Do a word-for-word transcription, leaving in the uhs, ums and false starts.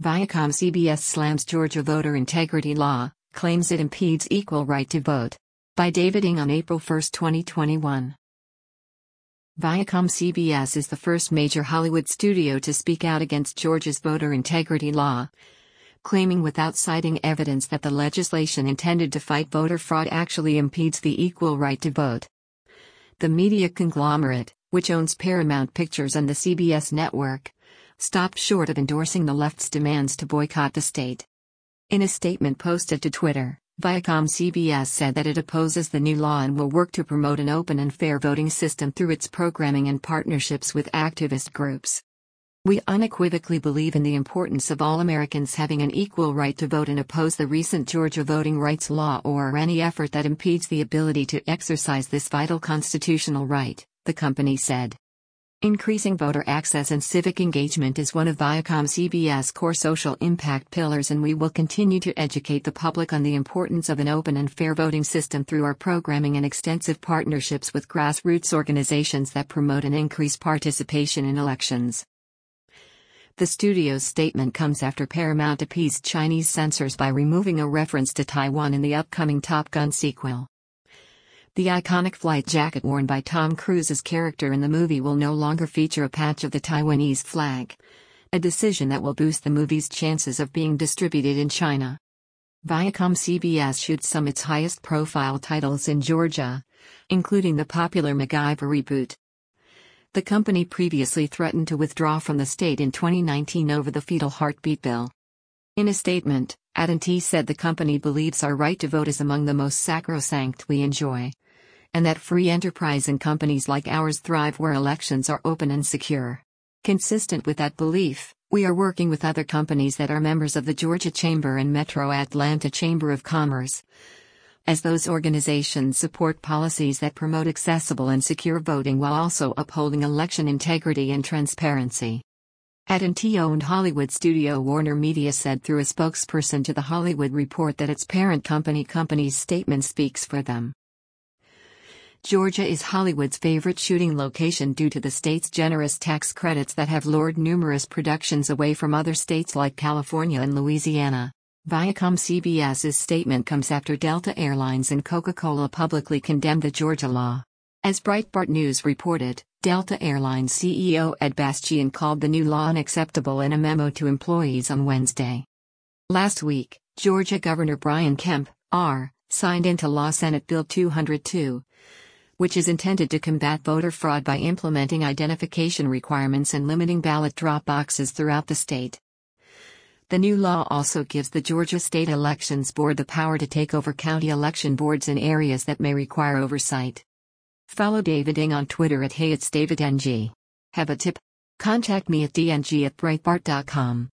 Viacom C B S slams Georgia voter integrity law, claims it impedes equal right to vote. By David Ng on April first, twenty twenty-one. Viacom C B S is the first major Hollywood studio to speak out against Georgia's voter integrity law, claiming without citing evidence that the legislation intended to fight voter fraud actually impedes the equal right to vote. The media conglomerate, which owns Paramount Pictures and the C B S network, stopped short of endorsing the left's demands to boycott the state. In a statement posted to Twitter, Viacom C B S said that it opposes the new law and will work to promote an open and fair voting system through its programming and partnerships with activist groups. We unequivocally believe in the importance of all Americans having an equal right to vote and oppose the recent Georgia voting rights law or any effort that impedes the ability to exercise this vital constitutional right, the company said. Increasing voter access and civic engagement is one of Viacom C B S core social impact pillars, and we will continue to educate the public on the importance of an open and fair voting system through our programming and extensive partnerships with grassroots organizations that promote and increase participation in elections. The studio's statement comes after Paramount appeased Chinese censors by removing a reference to Taiwan in the upcoming Top Gun sequel. The iconic flight jacket worn by Tom Cruise's character in the movie will no longer feature a patch of the Taiwanese flag, a decision that will boost the movie's chances of being distributed in China. Viacom C B S shoots some of its highest-profile titles in Georgia, including the popular MacGyver reboot. The company previously threatened to withdraw from the state in twenty nineteen over the fetal heartbeat bill. In a statement, A T and T said the company believes our right to vote is among the most sacrosanct we enjoy, and that free enterprise and companies like ours thrive where elections are open and secure. Consistent with that belief, we are working with other companies that are members of the Georgia Chamber and Metro Atlanta Chamber of Commerce, as those organizations support policies that promote accessible and secure voting while also upholding election integrity and transparency. A T and T-owned Hollywood studio Warner Media said through a spokesperson to The Hollywood Report that its parent company company's statement speaks for them. Georgia is Hollywood's favorite shooting location due to the state's generous tax credits that have lured numerous productions away from other states like California and Louisiana. Viacom C B S's statement comes after Delta Air Lines and Coca-Cola publicly condemned the Georgia law. As Breitbart News reported, Delta Air Lines C E O Ed Bastian called the new law unacceptable in a memo to employees on Wednesday. Last week, Georgia Governor Brian Kemp, R, signed into law Senate Bill two oh two, which is intended to combat voter fraud by implementing identification requirements and limiting ballot drop boxes throughout the state. The new law also gives the Georgia State Elections Board the power to take over county election boards in areas that may require oversight. Follow David Ng on Twitter at Hey It's David Ng. Have a tip? Contact me at d n g at breitbart dot com.